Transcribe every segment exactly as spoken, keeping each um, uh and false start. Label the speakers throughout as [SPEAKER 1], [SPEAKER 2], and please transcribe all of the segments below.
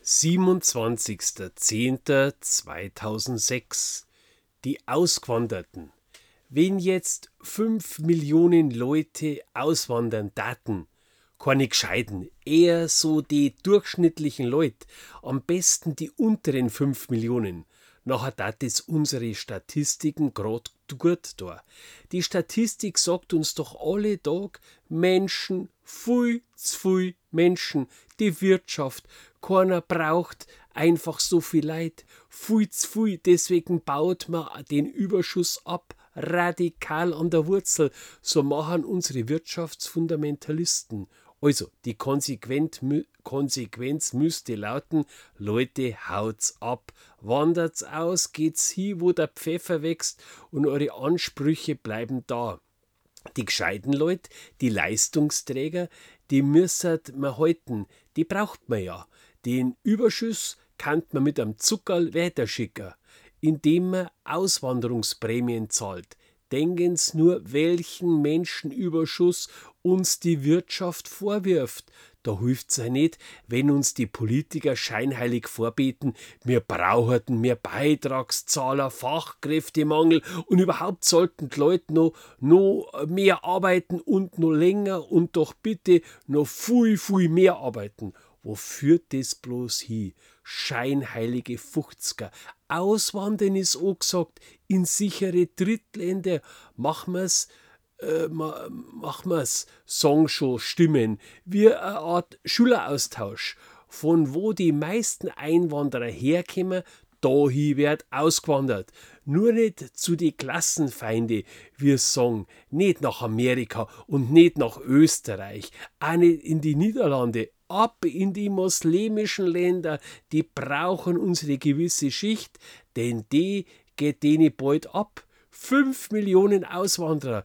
[SPEAKER 1] siebenundzwanzigster zehnter zweitausendsechs. Die Ausgewanderten. Wenn jetzt fünf Millionen Leute auswandern daten, keine gescheiten, eher so die durchschnittlichen Leute, am besten die unteren fünf Millionen, nachher dat es unsere Statistiken grad gut da. Die Statistik sagt uns doch alle Tag, Menschen, viel zu viel Menschen, die Wirtschaft, keiner braucht einfach so viel Leid, viel zu viel, deswegen baut man den Überschuss ab, radikal an der Wurzel, so machen unsere Wirtschaftsfundamentalisten. Also, die Konsequent, Konsequenz müsste lauten, Leute, haut's ab, wandert's aus, geht's hin, wo der Pfeffer wächst und eure Ansprüche bleiben da. Die gescheiten Leute, die Leistungsträger, die müssen man halten, die braucht man ja. Den Überschuss kann man mit einem Zuckerl weiterschicken, indem man Auswanderungsprämien zahlt. Denken's nur, welchen Menschenüberschuss uns die Wirtschaft vorwirft. Da hilft's ja nicht, wenn uns die Politiker scheinheilig vorbeten, wir brauchten mehr Beitragszahler, Fachkräftemangel und überhaupt sollten die Leute noch, noch mehr arbeiten und noch länger und doch bitte noch viel, viel mehr arbeiten. Wo führt das bloß hin? Scheinheilige Fuchzger. Auswandern ist auch gesagt, in sichere Drittländer. Machen wir's, äh, ma, machen wir's, sagen schon Stimmen, wie eine Art Schüleraustausch. Von wo die meisten Einwanderer herkommen, dahin wird ausgewandert. Nur nicht zu die Klassenfeinde, wir sagen, nicht nach Amerika und nicht nach Österreich, auch nicht in die Niederlande, ab in die muslimischen Länder, die brauchen unsere gewisse Schicht, denn die geht denen bald ab. Fünf Millionen Auswanderer,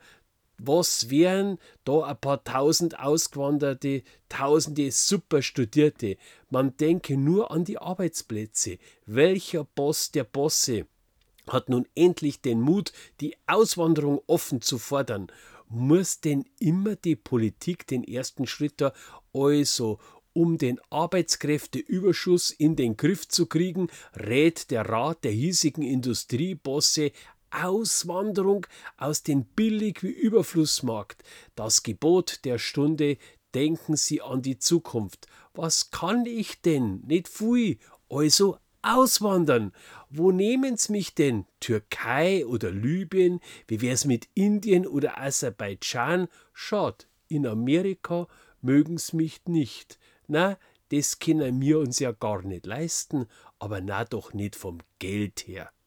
[SPEAKER 1] was wären da ein paar tausend Ausgewanderte, tausende Superstudierte? Man denke nur an die Arbeitsplätze. Welcher Boss der Bosse hat nun endlich den Mut, die Auswanderung offen zu fordern? Muss denn immer die Politik den ersten Schritt da, also um den Arbeitskräfteüberschuss in den Griff zu kriegen, rät der Rat der hiesigen Industriebosse Auswanderung aus dem Billig- wie Überflussmarkt. Das Gebot der Stunde, denken Sie an die Zukunft. Was kann ich denn? Nicht viel. Also auswandern. Wo nehmen's mich denn? Türkei oder Libyen? Wie wär's mit Indien oder Aserbaidschan? Schad, in Amerika mögen's mich nicht. Na, das können wir uns ja gar nicht leisten, aber na doch nicht vom Geld her.